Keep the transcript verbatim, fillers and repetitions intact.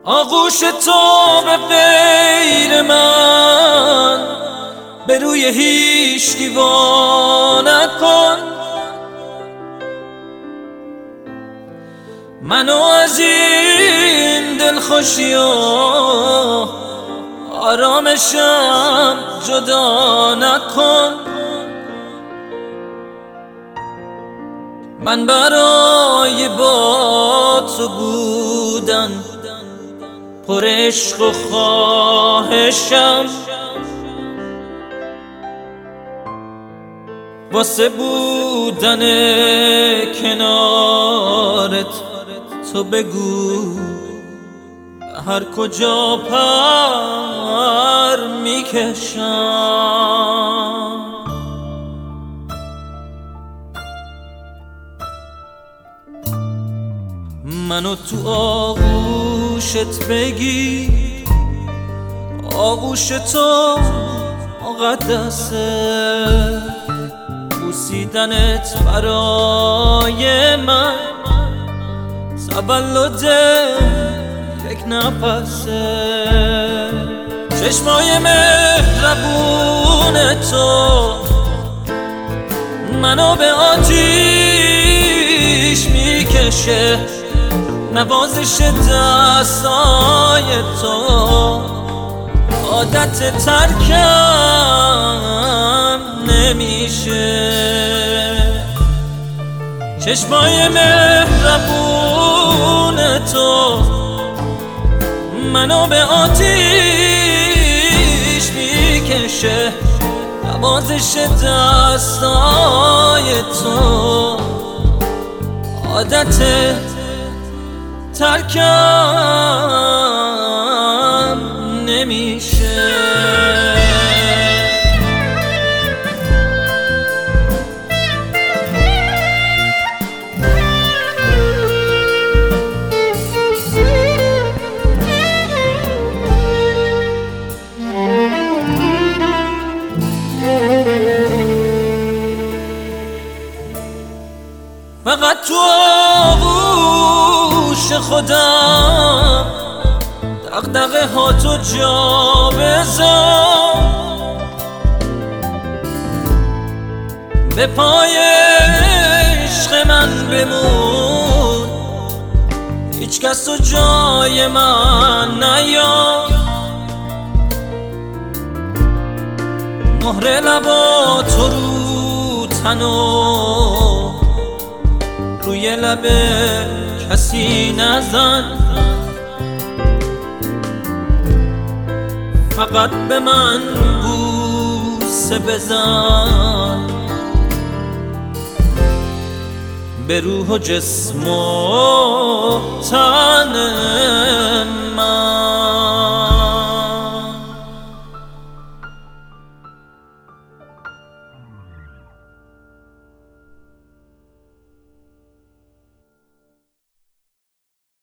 آغوش تو به غیر من به روی هیچکی وا نکن. منو از این دلخوشی و آرامشم جدا نکن. من برای با تو بودن پر عشق و خواهشم، واسه بودن کنارت تو بگو هر کجا پر میکشم. منو تو آغوشت بگی، آغوش تو مقدسه، بوسیدنت برای من تولد یک نفسه. چشمای مهربون تو منو به آتیش میکشه، نوازش دستای تو عادت ترکم نمیشه. چشمای مهربون تو منو به آتیش میکشه، نوازش دستای تو عادت ترکم نمیشه. فقط تو آغوش خودم دغدغه ها تو جا بذار، به پای عشق من بمون، هیچ کس تو جای من نیار. مهر لباتو رو تنو روی لب کسی نزن، فقط به من بوسه بزن، به روح و جسم و تن